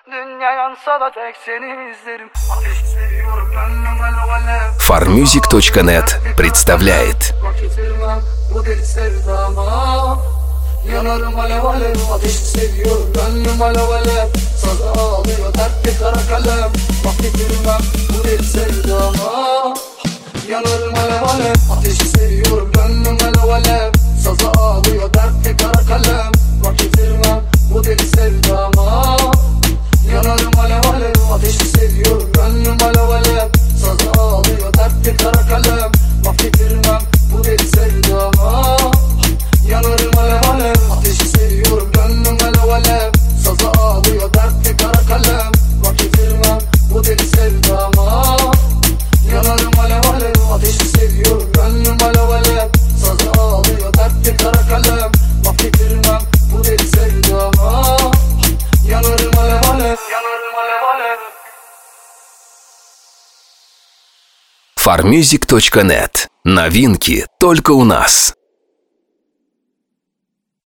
Dünya yansa da tek seni izlerim. Ateşi seviyorum, gönlüm alev alev. Farmusic.net представляет Vakit bu deli sevdama. Yanarım alev alev. Ateşi seviyorum, gönlüm alev alev. Saza ağlıyor dertli kara kalem. Vakit bu deli sevdama. Yanarım alev alev. Ateşi seviyorum, gönlüm alev alev. Saza ağlıyor dertli kara kalem. Vakit bu deli sevdama. Yanarım alev alev. Ateşi seviyorum, gönlüm alev alev. Saza ağlıyor dertli kara kalem. Affettirmem bu deli sevdama. Yanarım alev alev. Ateşi seviyorum, gönlüm alev alev. Saza ağlıyor dertli kara kalem. Affettirmem bu deli sevdama. Yanarım alev alev. Ateşi seviyorum, gönlüm alev alev. Saza ağlıyor dertli kara kalem. Affettirmem bu deli sevdama. Yanarım alev alev. Yanarım alev alev. Farmusic.net. Новинки только у нас.